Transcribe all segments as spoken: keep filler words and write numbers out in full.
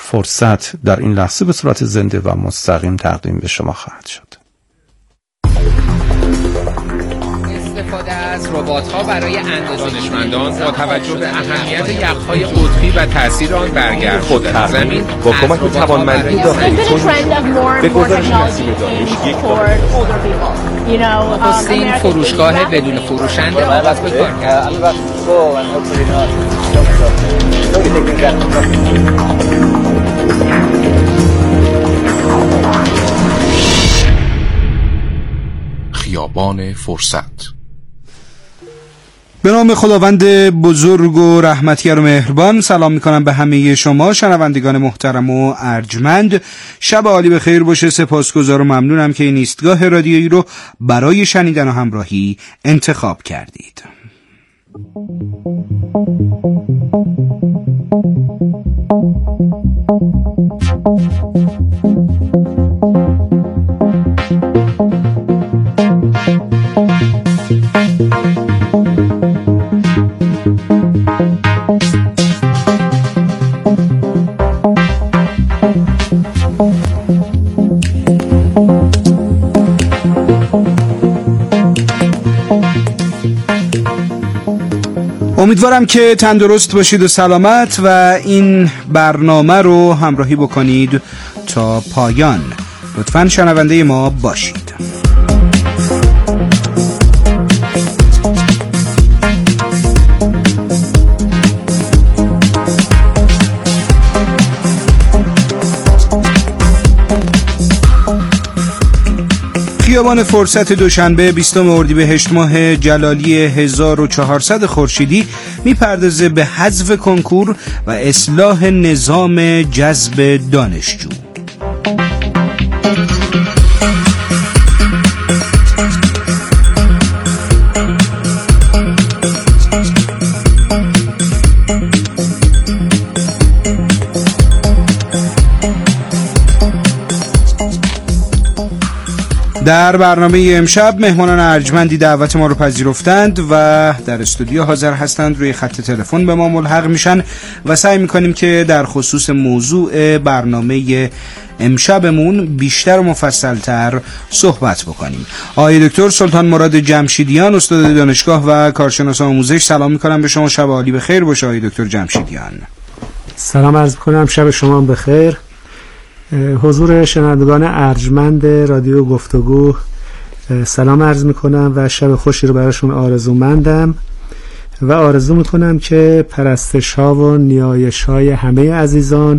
فرصت در این لحظه به صورت زنده و مستقیم تقدیم به شما خواهد شد. استفاده از ربات‌ها برای اندازه دانشمندان با توجه به اهمیت یخ‌های قطبی و تاثیر آن بر گرم‌شدن زمین با کمک توانمندی داخلی به گزارش نسیم دانش یک نخستین فروشگاه بدون فروشنده آغاز به کار کرد. خیابان فرصت. به نام خداوند بزرگ و رحمتگر و مهربان سلام میکنم به همه شما شنوندگان محترم و ارجمند. شب عالی به خیر باشه. سپاسگزار و ممنونم که این ایستگاه رادیویی رو برای شنیدن و همراهی انتخاب کردید. امیدوارم که تندرست باشید و سلامت و این برنامه رو همراهی بکنید تا پایان. لطفاً شنونده ما باشید. خیابان فرصت دوشنبه بیستم اردیبهشت ماه جلالی هزار و چهارصد خورشیدی میپردازه به حذف کنکور و اصلاح نظام جذب دانشجو. در برنامه امشب مهمانان ارجمندی دعوت ما رو پذیرفتند و در استودیو حاضر هستند. روی خط تلفن به ما ملحق میشن و سعی میکنیم که در خصوص موضوع برنامه امشبمون بیشتر و مفصلتر صحبت بکنیم. آقای دکتر سلطان مراد جمشیدیان، استاد دانشگاه و کارشناس آموزش، سلام میکنم به شما. شب عالی بخیر باشه آقای دکتر جمشیدیان. سلام عرض میکنم، شب شما بخیر. حضور شنوندگان ارجمند رادیو گفتگو سلام عرض میکنم و شب خوشی رو براشون آرزومندم و آرزو میکنم که پرستش ها و نیایش های همه عزیزان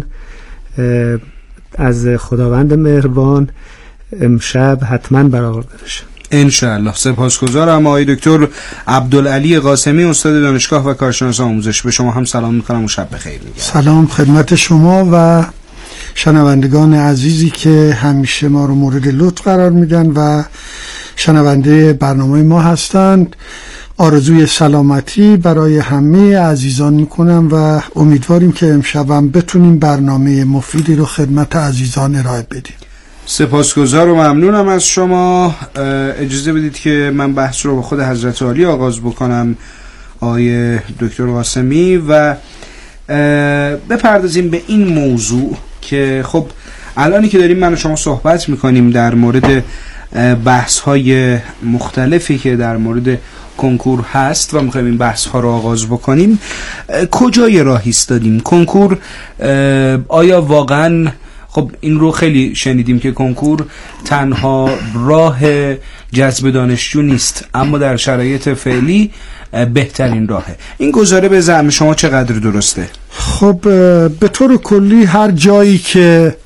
از خداوند مهربان امشب حتما برآورده بشه انشاءالله. سپاسگزارم. آقای دکتر عبدالعلی قاسمی، استاد دانشگاه و کارشناس آموزش، به شما هم سلام میکنم و شب بخیر میگم. سلام خدمت شما و شنوندگان عزیزی که همیشه ما رو مورد لطف قرار میدن و شنونده برنامه ما هستند. آرزوی سلامتی برای همه عزیزان میکنم و امیدواریم که امشبم بتونیم برنامه مفیدی رو خدمت عزیزان ارائه بدیم. سپاسگزار و ممنونم از شما. اجازه بدید که من بحث رو با خود حضرت عالی آغاز بکنم، آقای دکتر قاسمی، و بپردازیم به این موضوع که خب الانی که داریم من و شما صحبت میکنیم در مورد بحث های مختلفی که در مورد کنکور هست و میخوایم این بحث ها رو آغاز بکنیم. کجای راه ایستادیم؟ کنکور آیا واقعا، خب این رو خیلی شنیدیم که کنکور تنها راه جذب دانشجو نیست، اما در شرایط فعلی بهترین راهه. این گزاره به زعم شما چقدر درسته؟ خب به طور کلی هر جایی که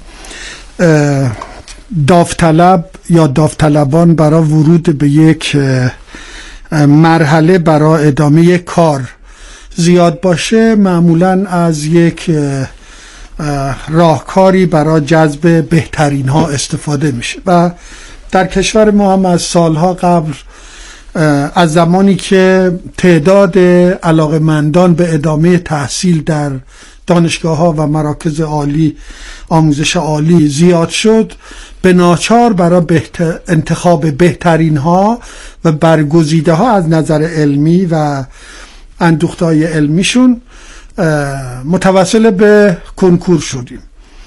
داوطلب یا داوطلبان برای ورود به یک مرحله برای ادامه کار زیاد باشه، معمولاً از یک راهکاری برای جذب بهترین ها استفاده میشه و در کشور ما هم از سالها قبل، از زمانی که تعداد علاقه‌مندان به ادامه تحصیل در دانشگاه ها و مراکز عالی آموزش عالی زیاد شد، به ناچار برای بهتر انتخاب بهترین ها و برگزیده ها از نظر علمی و اندوخته‌های علمیشون متوسل به کنکور شدیم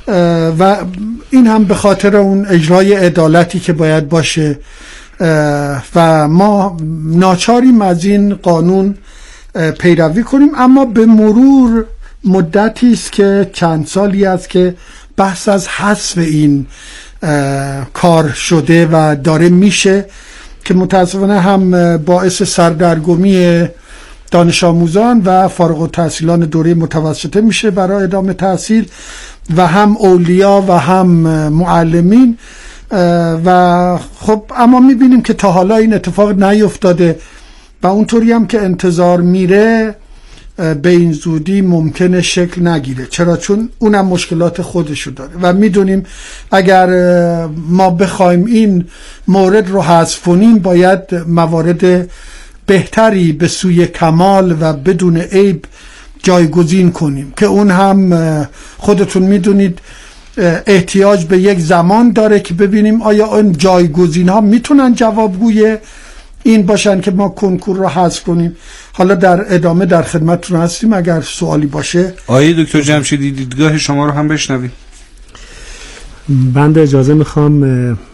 و این هم به خاطر اون اجرای عدالتی که باید باشه و ما ناچاریم از این قانون پیروی کنیم. اما به مرور مدتی است که چند سالی است که بحث از حذف این کار شده و داره میشه که متاسفانه هم باعث سردرگمی دانش آموزان و فارغ التحصیلان دوره متوسطه میشه برای ادامه تحصیل و هم اولیا و هم معلمین. و خب اما میبینیم که تا حالا این اتفاق نیفتاده و اونطوری هم که انتظار میره به این زودی ممکنه شکل نگیره. چرا؟ چون اونم مشکلات خودشو داره و میدونیم اگر ما بخوایم این مورد رو حذف کنیم باید موارد بهتری به سوی کمال و بدون عیب جایگزین کنیم که اون هم خودتون میدونید احتیاج به یک زمان داره که ببینیم آیا اون جایگزین ها میتونن جوابگوی این باشن که ما کنکور رو حذف کنیم. حالا در ادامه در خدمتتون هستیم اگر سوالی باشه. آقای دکتر جمشیدی دیدگاه شما رو هم بشنویم. بنده اجازه میخوام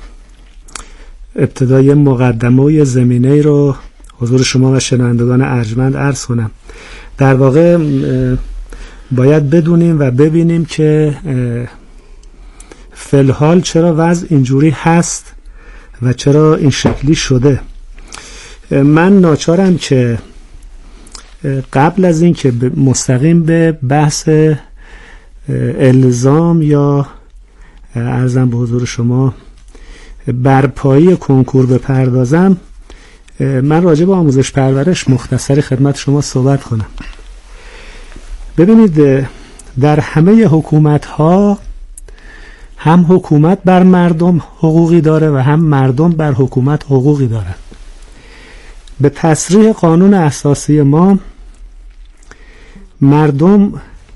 ابتدای مقدمه و زمینه رو حضور شما و شنوندگان ارجمند عرض کنم. در واقع باید بدونیم و ببینیم که فی‌الحال چرا وضع اینجوری هست و چرا این شکلی شده. من ناچارم که قبل از این که مستقیم به بحث الزام یا عرضم به حضور شما برپایی کنکور بپردازم، من راجع به آموزش پرورش مختصری خدمت شما صحبت کنم. ببینید در همه حکومت ها هم حکومت بر مردم حقوقی داره و هم مردم بر حکومت حقوقی دارن. به تصریح قانون اساسی ما مردم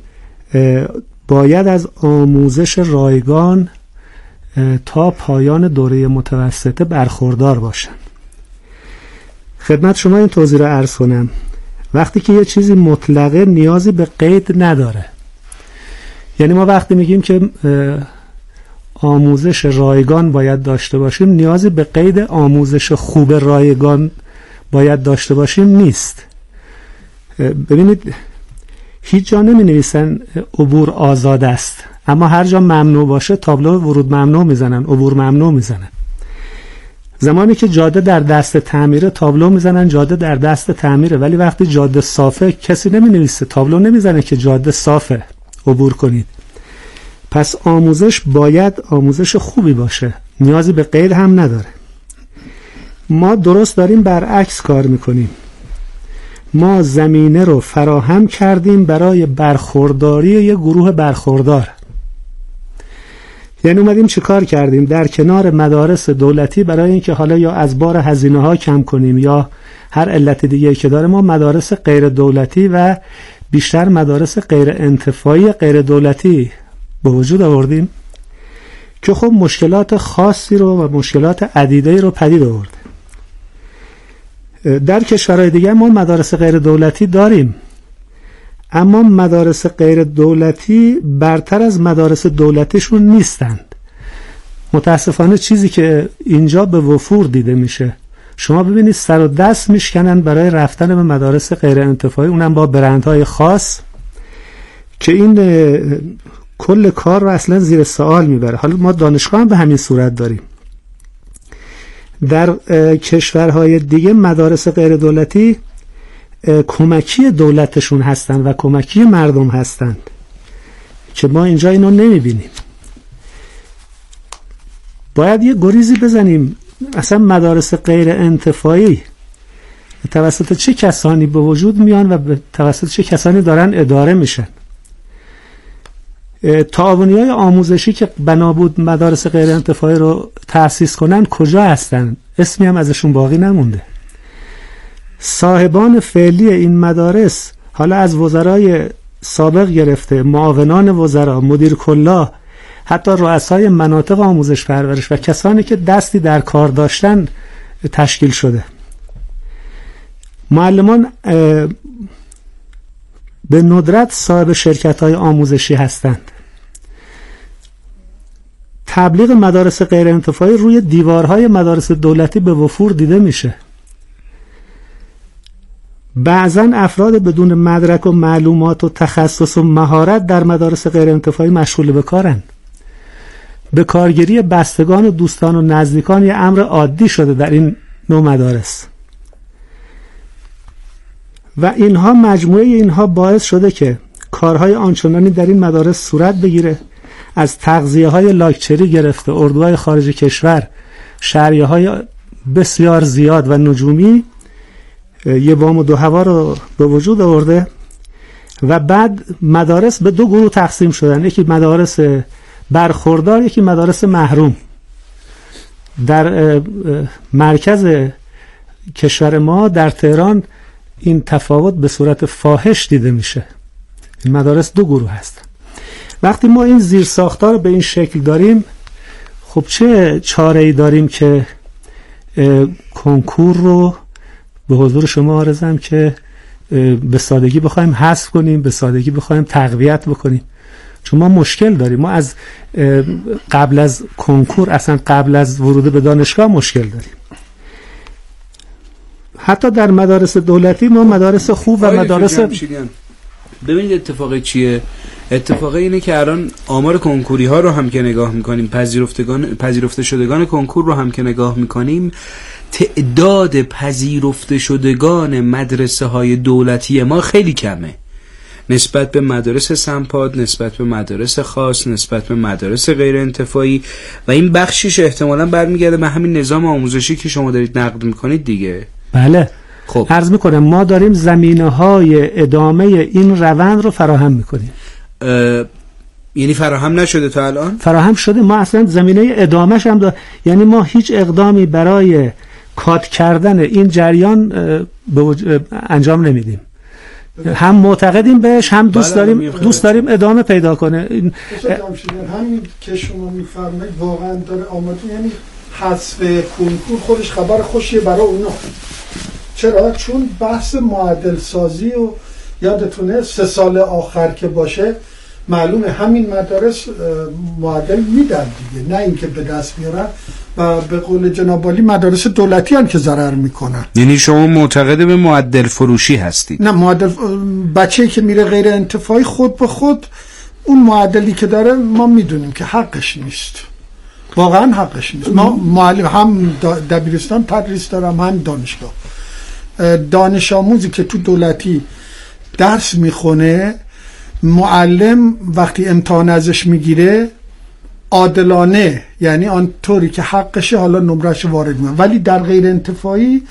باید از آموزش رایگان تا پایان دوره متوسطه برخوردار باشن. خدمت شما این توضیح رو عرض کنم. وقتی که یه چیزی مطلقه نیازی به قید نداره، یعنی ما وقتی میگیم که آموزش رایگان باید داشته باشیم، نیازی به قید آموزش خوب رایگان باید داشته باشیم نیست. ببینید هیچ جا نمی نویسن عبور آزاد است، اما هر جا ممنوع باشه تابلو ورود ممنوع میزنن، عبور ممنوع میزنن. زمانی که جاده در دست تعمیره تابلو میزنن جاده در دست تعمیره، ولی وقتی جاده صافه کسی نمی نویسه، تابلو نمیزنه که جاده صافه عبور کنید. پس آموزش باید آموزش خوبی باشه، نیازی به قید هم نداره. ما درست داریم برعکس کار میکنیم. ما زمینه رو فراهم کردیم برای برخورداری یه گروه برخوردار. یعنی اومدیم چه کار کردیم؟ در کنار مدارس دولتی برای اینکه حالا یا از بار هزینه ها کم کنیم یا هر علت دیگه که داره، ما مدارس غیر دولتی و بیشتر مدارس غیر انتفاعی غیر دولتی به وجود آوردیم که خب مشکلات خاصی رو و مشکلات عدیده‌ای رو پدید آورد. در کشورهای دیگه ما مدارس غیر دولتی داریم، اما مدارس غیر دولتی برتر از مدارس دولتیشون نیستند. متاسفانه چیزی که اینجا به وفور دیده میشه، شما ببینید سر و دست میشکنن برای رفتن به مدارس غیر انتفاعی، اونم با برندهای خاص که این کل کار رو اصلا زیر سوال میبره. حالا ما دانشگاه هم به همین صورت داریم. در کشورهای دیگه مدارس غیر دولتی کمکی دولتشون هستن و کمکی مردم هستند که ما اینجا اینو نمیبینیم. باید یه گریزی بزنیم. اصلا مدارس غیر انتفاعی توسط چه کسانی به وجود میان و توسط چه کسانی دارن اداره میشن؟ تعاونی‌های آموزشی که بنابود مدارس غیر انتفاعی رو تأسیس کنن کجا هستن؟ اسمی هم ازشون باقی نمونده. صاحبان فعلی این مدارس، حالا از وزرای سابق گرفته، معاونان وزرا، مدیر کلا، حتی رؤسای مناطق آموزش پرورش و کسانی که دستی در کار داشتن تشکیل شده. معلمان به ندرت صاحب شرکت‌های آموزشی هستند. تبلیغ مدارس غیر انتفاعی روی دیوارهای مدارس دولتی به وفور دیده میشه. بعضا افراد بدون مدرک و معلومات و تخصص و مهارت در مدارس غیر انتفاعی مشغول به کارن. به کارگیری بستگان و دوستان و نزدیکان یه امر عادی شده در این نوع مدارس و اینها مجموعه اینها باعث شده که کارهای آنچنانی در این مدارس صورت بگیره، از تغذیه های لاکچری گرفته اردوهای خارج کشور، شرعیه های بسیار زیاد و نجومی یه وام و دو هوا رو به وجود آورده و بعد مدارس به دو گروه تقسیم شدن، یکی مدارس برخوردار، یکی مدارس محروم. در مرکز کشور ما در تهران این تفاوت به صورت فاحش دیده میشه. این مدارس دو گروه هستن. وقتی ما این زیرساخت‌ها رو به این شکل داریم، خب چه چاره‌ای داریم که کنکور رو به حضور شما عرضم که به سادگی بخوایم حذف کنیم، به سادگی بخوایم تقویت بکنیم؟ چون ما مشکل داریم. ما از قبل از کنکور، اصلا قبل از ورود به دانشگاه مشکل داریم. حتی در مدارس دولتی ما مدارس خوب و مدارس ببینید اتفاقی چیه؟ اتفاقی اینه که الان آمار کنکوری ها رو هم که نگاه میکنیم، پذیرفتگان پذیرفته شدگان کنکور رو هم که نگاه میکنیم، تعداد پذیرفته شدگان مدرسه های دولتی ما خیلی کمه نسبت به مدارس سمپاد، نسبت به مدارس خاص، نسبت به مدارس غیر انتفاعی و این بخشیش احتمالاً برمیگرده به همین نظام آموزشی که شما دارید نقد میکنید دیگه. بله. خب عرض میکنم ما داریم زمینه‌های ادامه این روند رو فراهم میکنیم. یعنی فراهم نشده تا الان؟ فراهم شده، ما اصلا زمینه ادامهش هم دار... یعنی ما هیچ اقدامی برای کات کردن این جریان به وج... انجام نمیدیم. هم معتقدیم بهش، هم دوست داریم دوست داریم ادامه پیدا کنه. این همین که شما میفرمایید واقعا داره آماده، یعنی حذف کنکور خودش خبر خوشیه برای اونا. چرا؟ چون بحث معدل سازی و یادتونه سه سال آخر که باشه معلومه همین مدارس معدل میدن دیگه، نه اینکه به دست میارن و به قول جناب عالی مدارس دولتی هم که ضرر میکنن. یعنی شما معتقد به معدل فروشی هستید؟ نه، معدل بچه‌ای که میره غیر انتفاعی خود به خود اون معدلی که داره ما میدونیم که حقش نیست، واقعا حقش نیست. ما معلم هم دبیرستان تدریس دارم هم دانشگاه، دانش آموزی که تو دولتی درس میخونه، معلم وقتی امتحان ازش میگیره عادلانه، یعنی آن طوری که حقشه حالا نمرش وارد میکنه، ولی در غیر انتفاعی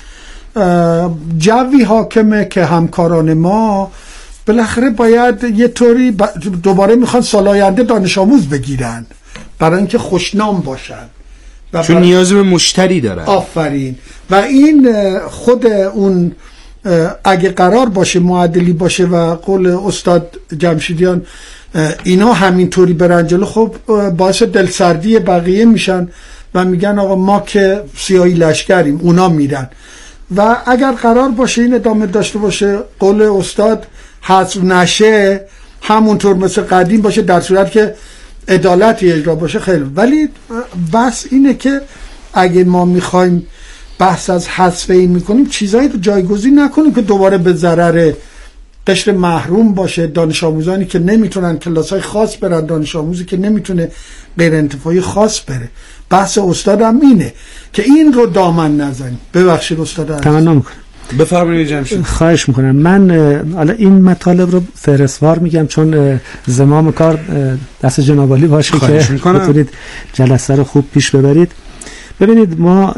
جوی حاکمه که همکاران ما بالاخره باید یه طوری دوباره میخوان سال آینده دانش آموز بگیرن برای اینکه خوشنام باشن، چون نیاز به مشتری دارن. آفرین. و این خود اون اگه قرار باشه معدلی باشه و قول استاد جمشیدیان اینا همینطوری برن جلو، خب باعث دلسردی بقیه میشن و میگن آقا ما که سیاهی لشکریم، اونا میرن. و اگر قرار باشه این ادامه داشته باشه، قول استاد حذف نشه، همونطور مثل قدیم باشه، در صورت که عدالتی اجرا باشه خیلی. ولی بس اینه که اگه ما میخوایم بحث از حذف این میکنیم، چیزایی رو جایگزین نکنیم که دوباره به ضرر قشر محروم باشه، دانش آموزانی که نمیتونن کلاسای خاص برن، دانش آموزی که نمیتونه غیر انتفاعی خاص بره. بحث استادم اینه که این رو دامن نزنیم. ببخشید استاد. تمنا میکنم. بفرمایید جمشید. خواهش میکنم. من حالا این مطالب رو فهرستوار میگم چون زمام کار دست جناب عالی باشه که بتونید جلسه رو خوب پیش ببرید. ببینید ما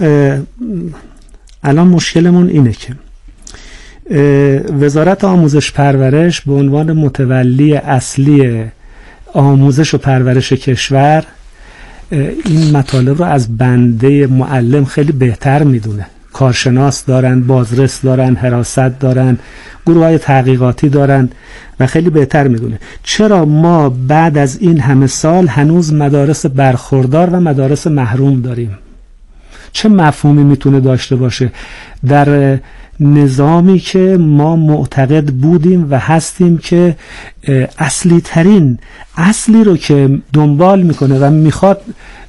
الان مشکلمون اینه که وزارت آموزش پرورش به عنوان متولی اصلی آموزش و پرورش کشور این مطالب رو از بنده معلم خیلی بهتر میدونه. کارشناس دارن، بازرس دارن، حراست دارن، گروه های تحقیقاتی دارن و خیلی بهتر میدونه. چرا ما بعد از این همه سال هنوز مدارس برخوردار و مدارس محروم داریم؟ چه مفهومی میتونه داشته باشه در نظامی که ما معتقد بودیم و هستیم که اصلی ترین اصلی رو که دنبال میکنه و میخواد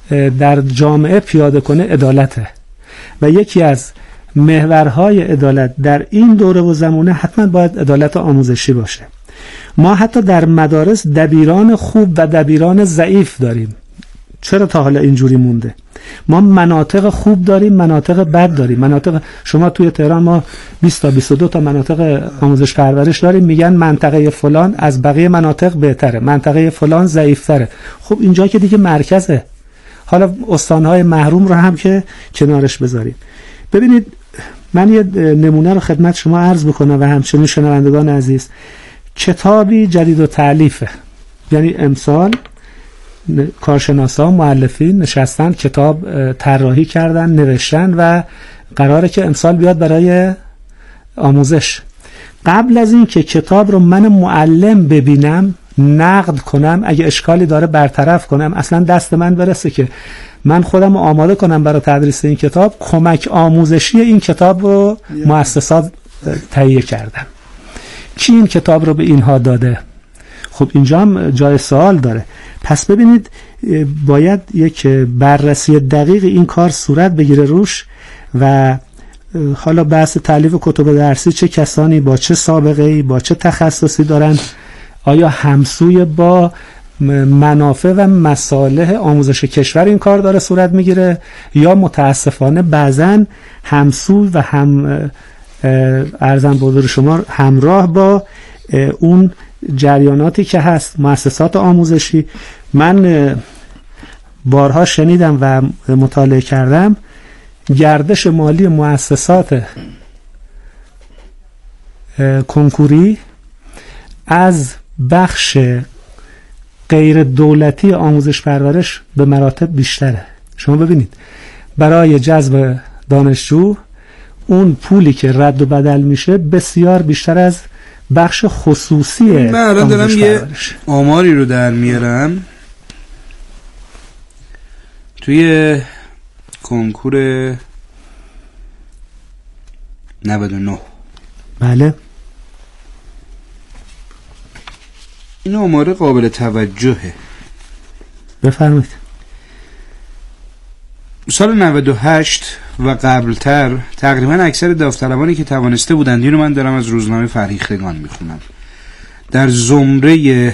در جامعه پیاده کنه عدالته و یکی از محورهای عدالت در این دوره و زمانه حتما باید عدالت آموزشی باشه. ما حتی در مدارس دبیران خوب و دبیران ضعیف داریم. چرا تا حالا اینجوری مونده؟ ما مناطق خوب داریم، مناطق بد داریم. مناطق شما توی تهران ما بیست تا بیست و دو تا مناطق آموزش پرورش داریم، میگن منطقه فلان از بقیه مناطق بهتره، منطقه فلان ضعیفتره. خب اینجا که دیگه مرکزه. حالا استانهای محروم رو هم که کنارش بذاریم. ببینید من یه نمونه رو خدمت شما عرض بکنم و همچنین شنوندگان عزیز. کتابی جدید و تألیفه، یعنی امسال کارشناسان مؤلفین نشستن کتاب طراحی کردن، نوشتن و قراره که امسال بیاد برای آموزش. قبل از این که کتاب رو من معلم ببینم، نقد کنم، اگه اشکالی داره برطرف کنم، اصلا دست من برسه که من خودم رو آماده کنم برای تدریس این کتاب، کمک آموزشی این کتاب رو مؤسسات تهیه کردن. کی این کتاب رو به اینها داده؟ خب اینجا هم جای سوال داره. پس ببینید باید یک بررسی دقیق این کار صورت بگیره روش و حالا بحث تالیف کتب درسی چه کسانی با چه سابقه‌ای با چه تخصصی دارن، آیا همسوی با منافع و مصالح آموزش کشور این کار داره صورت میگیره یا متاسفانه بعضن همسوی و هم ارزم به حضور شما همراه با اون جریاناتی که هست مؤسسات آموزشی. من بارها شنیدم و مطالعه کردم گردش مالی مؤسسات کنکوری از بخش غیر دولتی آموزش پرورش به مراتب بیشتره. شما ببینید برای جذب دانشجو اون پولی که رد و بدل میشه بسیار بیشتر از بخش خصوصی. من الان دارم یه آماری رو در میارم. توی کنکور نود و نه بله این آمار قابل توجهه. بفرمایید. سال نود و هشت و قبلتر تقریبا اکثر داوطلبانی که توانسته بودند، اینو من دارم از روزنامه فرهیختگان میخونم، در زمره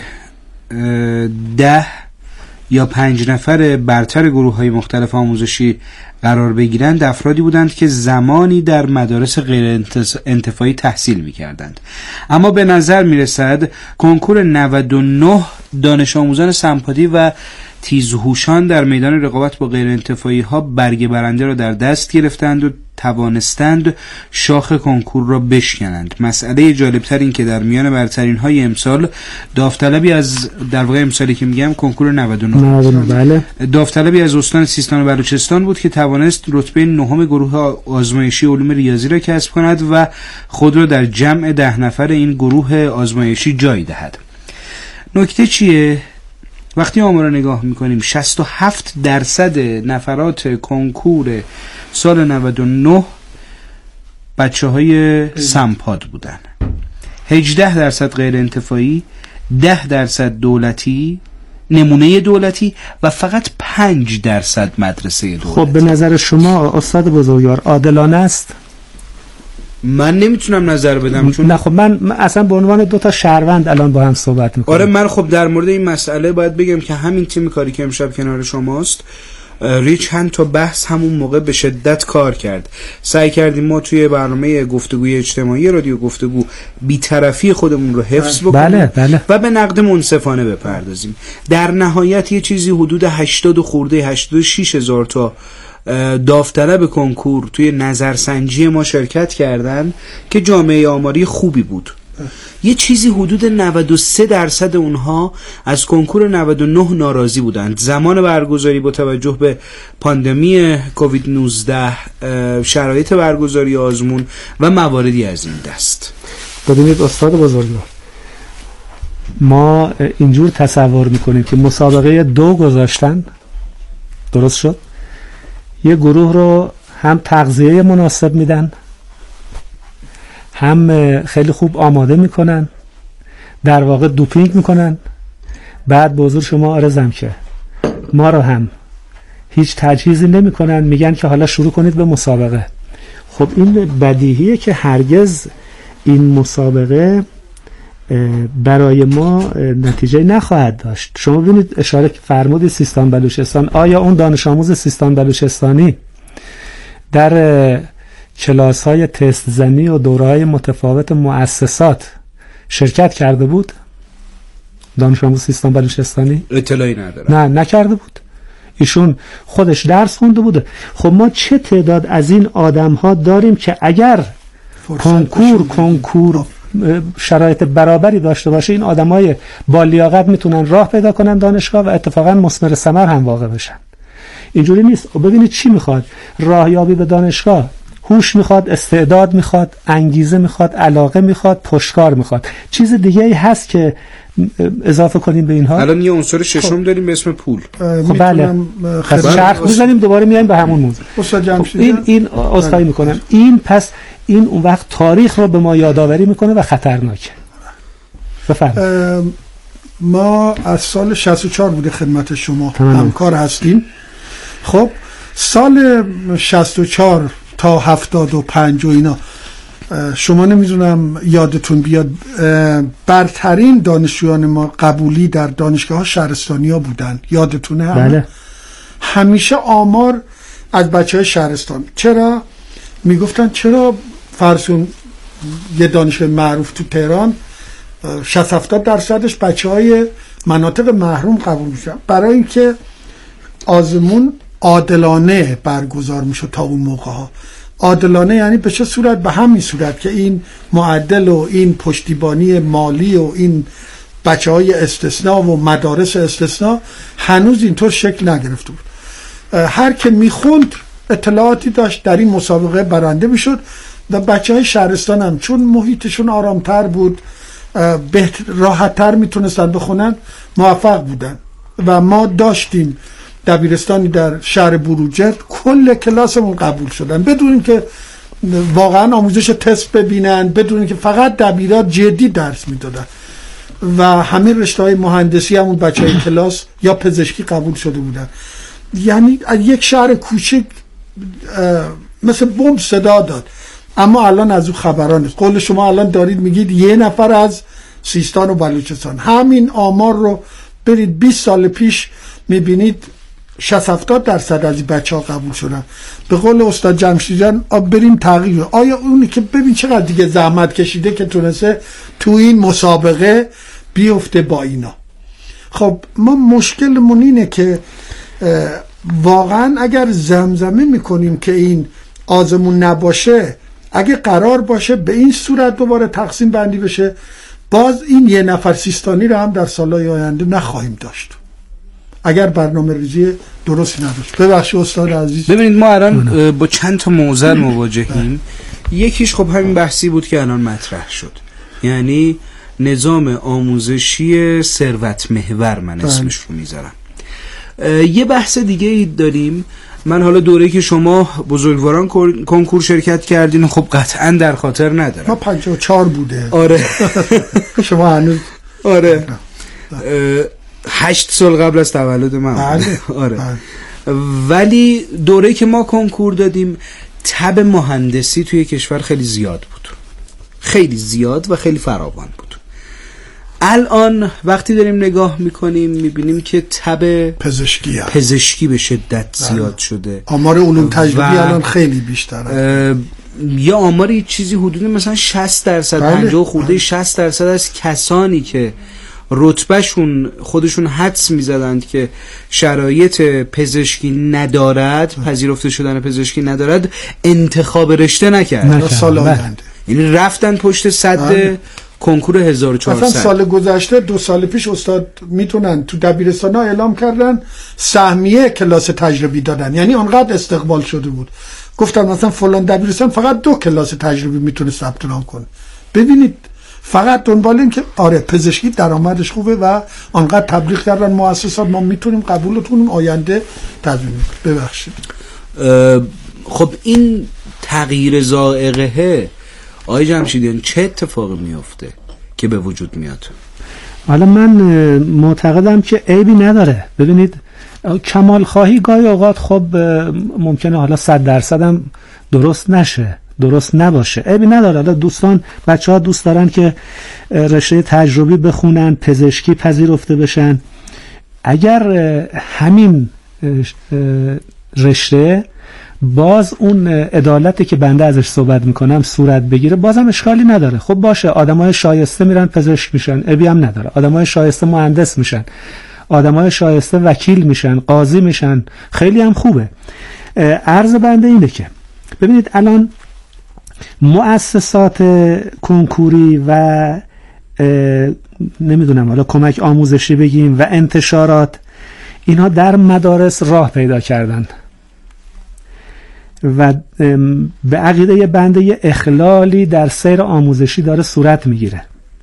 ده یا پنج نفر برتر گروه های مختلف آموزشی قرار بگیرند افرادی بودند که زمانی در مدارس غیر انتفاعی تحصیل میکردند. اما به نظر میرسد کنکور نود و نه دانش آموزان سمپادی و تیزهوشان در میدان رقابت با غیر انتفاعی ها برگ برنده را در دست گرفتند و توانستند شاخ کنکور را بشکنند. مسئله جالبتر این که در میان برترین های امسال داوطلبی از در واقع امسالی که میگم کنکور نود و نه بله داوطلبی از استان سیستان و بلوچستان بود که توانست رتبه نهم گروه آزمایشی علوم ریاضی را کسب کند و خود را در جمع ده نفر این گروه آزمایشی جای دهد. نکته چیه؟ وقتی آمار رو نگاه میکنیم شصت و هفت درصد نفرات کنکور سال نود و نه بچه های سمپاد بودن، هجده درصد غیر انتفاعی، ده درصد دولتی نمونه دولتی و فقط پنج درصد مدرسه دولتی. خب به نظر شما استاد بزرگوار عادلانه است؟ من نمیتونم نظر بدم چون نه خب من, من اصلا به عنوان دو تا شهروند الان با هم صحبت میکنم. آره من خب در مورد این مسئله باید بگم که همین تیم کاری که امشب کنار شماست روی چند تا بحث همون موقع به شدت کار کرد. سعی کردیم ما توی برنامه گفتگوی اجتماعی رادیو گفتگو بی‌طرفی خودمون رو حفظ بکنیم بله، بله. و به نقد منصفانه بپردازیم. در نهایت یه چیزی حدود هشتاد خورده هشتاد و شش هزار تا داوطلب کنکور توی نظرسنجی ما شرکت کردن که جامعه آماری خوبی بود. یه چیزی حدود نود و سه درصد اونها از کنکور نود و نه ناراضی بودند. زمان برگزاری با توجه به پاندمی کووید نوزده، شرایط برگزاری آزمون و مواردی از این دست. ببینید استاد بزرگوار، ما اینجور تصور میکنیم که مسابقه دو گذاشتن، درست شد، یه گروه رو هم تغذیه مناسب میدن، هم خیلی خوب آماده میکنن، در واقع دوپینگ میکنن، بعد به حضور شما عرضم که ما رو هم هیچ تجهیزی نمی‌کنن، میگن که حالا شروع کنید به مسابقه. خب این بدیهیه که هرگز این مسابقه برای ما نتیجه نخواهد داشت. شما ببینید اشاره که فرمودید سیستان بلوچستان، آیا اون دانش آموز سیستان بلوچستانی در کلاس‌های تست زنی و دوره‌های متفاوت مؤسسات شرکت کرده بود؟ دانش آموز سیستان بلوچستانی اطلاعی نداره. نه نکرده بود. ایشون خودش درس خونده بوده. خب ما چه تعداد از این آدم‌ها داریم که اگر کنکور کنکور شرایط برابری داشته باشه، این آدمای با لیاقت میتونن راه پیدا کنن دانشگاه و اتفاقا مثمر ثمر هم واقع بشن. اینجوری نیست. ببینید چی میخواد؟ راهیابی به دانشگاه هوش میخواد، استعداد میخواد، انگیزه میخواد، علاقه میخواد، پشتکار میخواد. چیز دیگه ای هست که اضافه کنیم به اینها؟ الان یه عنصر ششم داریم به اسم پول. خب بله. خب چرخ بزنیم دوباره میایم به همون موضوع. استاد جمشید این این اصلاحی میکنم. این پس این اون وقت تاریخ رو به ما یادآوری میکنه و خطرناکه. بفرمایید. ما از سال شصت و چهار بوده خدمت شما همکار هستیم. خب سال شصت و چهار تا هفتاد و پنج و اینا شما نمیدونم یادتون بیاد، برترین دانشجویان ما قبولی در دانشگاه ها شهرستانی ها بودن. یادتونه هم؟ بله. همیشه آمار از بچه های شهرستان. چرا؟ میگفتن چرا فرسون یه دانشگاه معروف تو تهران شصت هفتاد درصدش بچه های مناطق محروم قبول میشن؟ برای اینکه آزمون عادلانه برگزار میشه. تا اون موقع ها عادلانه یعنی به چه صورت؟ به همین صورت که این معدل و این پشتیبانی مالی و این بچه های استثناء و مدارس استثناء هنوز اینطور شکل نگرفته بود. هر که میخوند اطلاعاتی داشت در این مسابقه برنده میشد و بچه های شهرستان هم چون محیطشون آرامتر بود، راحتتر میتونستن بخونن، موفق بودن. و ما داشتیم دبیرستانی در شهر بروجرد کل کلاسمون قبول شدن بدون اینکه واقعا آموزش تست ببینن، بدون اینکه فقط دبیرات جدی درس میدادن و همه رشته‌های مهندسی همون بچه‌های کلاس یا پزشکی قبول شده بودن. یعنی یک شهر کوچک مثل بمب صدا داد. اما الان از اون خبران نیست. قول شما الان دارید میگید یه نفر از سیستان و بلوچستان. همین آمار رو برید بیست سال پیش میبینید شصت هفتاد درصد از این بچه ها قبول شدن. به قول استاد جمشیدیان بریم تغییر. آیا اونی که ببین چقدر دیگه زحمت کشیده که تونسته تو این مسابقه بیفته با اینا. خب ما مشکلمون اینه که واقعا اگر زمزمه میکنیم که این آزمون نباشه، اگه قرار باشه به این صورت دوباره تقسیم بندی بشه، باز این یه نفر سیستانی رو هم در سالهای آینده نخواهیم داشت اگر برنامه ریزی درستی نداشت. ببخشید استاد عزیز. ببینید ما الان با چند تا موضوع مواجهیم. یکیش خب همین بحثی بود که الان مطرح شد، یعنی نظام آموزشی ثروت محور، من اسمش رو میذارم. یه بحث دیگه ای داریم. من حالا دوره‌ای که شما بزرگواران کنکور شرکت کردین خب قطعا در خاطر ندارم. ما پنجاه و چهار بوده. آره. شما هنوز آره. هشت سال قبل از تولد من. بله. آره. بله. ولی دوره‌ای که ما کنکور دادیم تب مهندسی توی کشور خیلی زیاد بود. خیلی زیاد و خیلی فراوان بود. الان وقتی داریم نگاه میکنیم میبینیم که تب پزشکی هم. پزشکی به شدت زیاد شده. آمار علوم تجربی الان خیلی بیشتره. یا آماری چیزی حدود مثلا شصت درصد پنجاه خورده شصت درصد از کسانی که رتبهشون خودشون حدس میزدند که شرایط پزشکی ندارد، پذیرفته شدن پزشکی ندارد، انتخاب رشته نکرد. سال آینده یعنی رفتن پشت صد کنکور هزار و چهارصد. مثلا سال گذشته دو سال پیش استاد میتونن تو دبیرستان ها اعلام کردن سهمیه کلاس تجربی دادن، یعنی اونقدر استقبال شده بود. گفتم مثلا فلان دبیرستان فقط دو کلاس تجربی میتونه ثبت نام کنه. ببینید فقط دنبال این که آره پزشکی درآمدش خوبه و آنقدر تبلیغ کردن مؤسسات ما میتونیم قبولتون آینده تضمین کنیم. ببخشید. خب این تغییر ذائقه آقای جمشیدیان چه اتفاقی میفته که به وجود میاد؟ حالا من معتقدم که عیبی نداره. ببینید کمال خواهی گاهی اوقات خب ممکنه حالا صد درصد هم درست نشه، درست نباشه، عیبی نداره. حالا دوستان بچه ها دوست دارن که رشته تجربی بخونن، پزشکی پذیرفته بشن. اگر همین رشته باز اون عدالتی که بنده ازش صحبت میکنم صورت بگیره، بازم اشکالی نداره. خب باشه، آدمای شایسته میرن پزشک میشن، عیبی هم نداره. آدمای شایسته مهندس میشن، آدمای شایسته وکیل میشن، قاضی میشن، خیلی هم خوبه. عرض بنده اینه که ببینید الان مؤسسات کنکوری و نمیدونم حالا کمک آموزشی بگیم و انتشارات، اینها در مدارس راه پیدا کردن و به عقیده بنده اخلالی در سیر آموزشی داره صورت میگیره.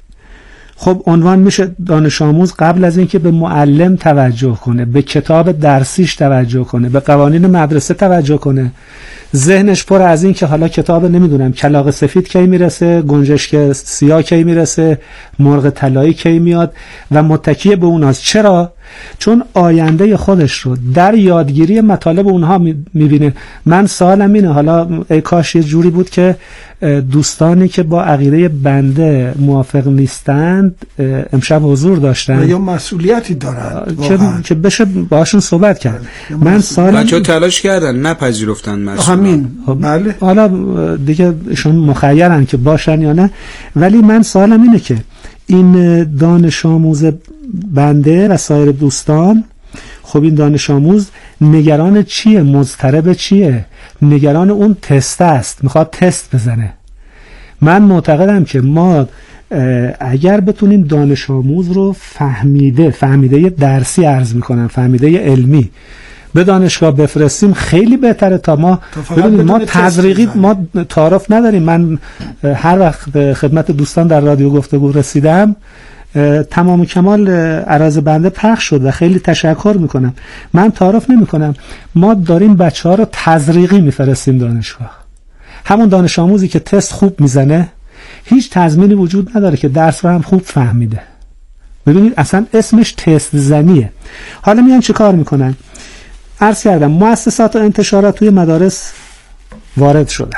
خب عنوان میشه دانش آموز قبل از اینکه به معلم توجه کنه، به کتاب درسیش توجه کنه، به قوانین مدرسه توجه کنه، ذهنش پر از این که حالا کتاب نمیدونم کلاغ سفید کی میرسه، گنجشک سیاه کی میرسه، مرغ طلایی کی میاد و متکی به اوناست. چرا؟ چون آینده خودش رو در یادگیری مطالب اونها میبینه. من سوالم اینه، حالا ای کاش یه جوری بود که دوستانی که با عقیده بنده موافق نیستند امشب حضور داشتن یا مسئولیتی دارن که, که بشه باشون صحبت کرد. من سوالم بچه‌ها تلاش کردن نپذیرفتن مسئول. همین. بله. حالا دیگه ایشون مخیرن که باشن یا نه، ولی من سوالم اینه که این دانش آموز بنده و سایر دوستان، خب این دانش آموز نگران چیه؟ مضطرب چیه؟ نگران اون تست است، میخواد تست بزنه. من معتقدم که ما اگر بتونیم دانش آموز رو فهمیده فهمیده درسی عرض میکنم فهمیده علمی به دانشگاه بفرستیم خیلی بهتره تا ما ببینید ما تزریقی ما تعارف نداریم. من هر وقت خدمت دوستان در رادیو گفتگو رسیدم تمام و کمال عرض بنده پخش شد و خیلی تشکر میکنم. من تعارف نمی کنم، ما داریم بچه ها رو تزریقی میفرستیم دانشگاه. همون دانش آموزی که تست خوب میزنه هیچ تضمینی وجود نداره که درس رو هم خوب فهمیده. ببینید اصلا اسمش تست زنیه. حالا میان چه کار میکنن؟ عرض کردم مؤسسات و انتشارات توی مدارس وارد شدن،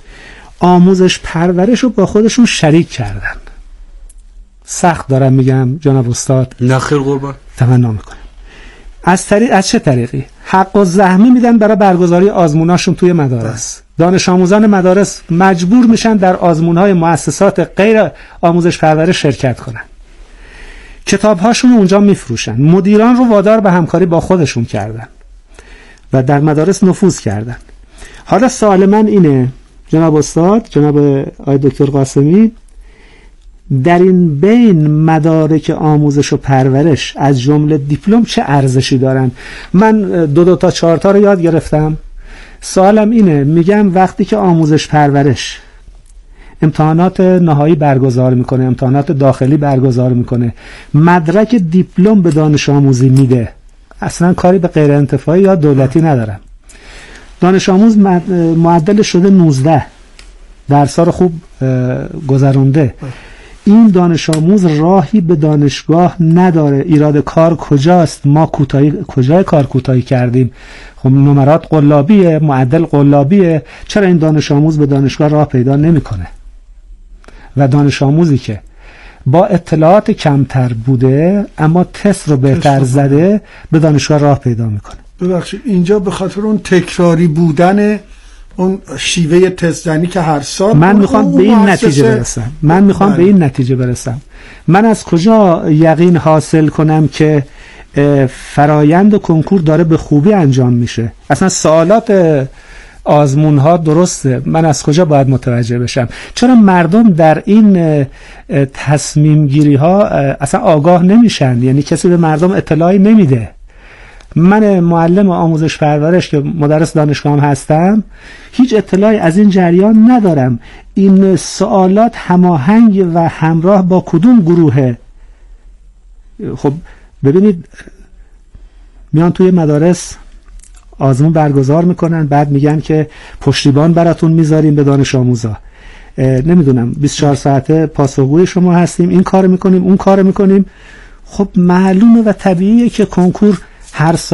آموزش پرورش رو با خودشون شریک کردن. سخت دارم میگم جناب استاد، نخیر قربان، تمنا میکنم. از طریق از چه طریقی؟ حق و زحمه میدن برای برگزاری آزموناشون توی مدارس. دانش آموزان مدارس مجبور میشن در آزمونهای مؤسسات غیر آموزش پرورش شرکت کنن. کتابهاشون رو اونجا میفروشن. مدیران رو وادار به همکاری با خودشون کردن و در مدارس نفوذ کردن. حالا سوال من اینه جناب استاد، جناب آقای دکتر قاسمی، در این بین مدارک آموزش و پرورش از جمله دیپلم چه ارزشی دارن؟ من دو دو تا چهار تا رو یاد گرفتم. سوالم اینه، میگم وقتی که آموزش پرورش امتحانات نهایی برگزار میکنه، امتحانات داخلی برگزار میکنه، مدرک دیپلم به دانش آموزی میده، اصلا کاری به غیر انتفاعی یا دولتی ندارم. دانش آموز معدل شده نوزده، درس‌ها رو خوب گذرونده، این دانش آموز راهی به دانشگاه نداره. ایراد کار کجاست؟ ما کوتاهی کجای کار کوتاهی کردیم؟ خب نمرات قلابیه، معدل قلابیه، چرا این دانش آموز به دانشگاه راه پیدا نمیکنه؟ و دانش آموزی که با اطلاعات کمتر بوده اما تست رو بهتر زده به دانشگاه راه پیدا میکنه. ببخشید اینجا به خاطر اون تکراری بودن اون شیوه تست زنی که هر سال من میخوام به این نتیجه برسم من میخوام به این نتیجه برسم من از کجا یقین حاصل کنم که فرایند کنکور داره به خوبی انجام میشه؟ اصلا سوالات آزمون ها درسته، من از کجا باید متوجه بشم؟ چرا مردم در این تصمیم گیری ها اصلا آگاه نمیشن؟ یعنی کسی به مردم اطلاعی نمیده. من معلم آموزش پرورش که مدرس دانشگاه هم هستم هیچ اطلاعی از این جریان ندارم. این سوالات هماهنگ و همراه با کدوم گروهه؟ خب ببینید میان توی مدارس آزمون برگزار میکنن، بعد میگن که پشتیبان براتون میذاریم به دانش آموزا. نمیدونم بیست و چهار ساعته پاسخگوی شما هستیم، این کار میکنیم اون کار میکنیم. خب معلومه و طبیعیه که کنکور هر سال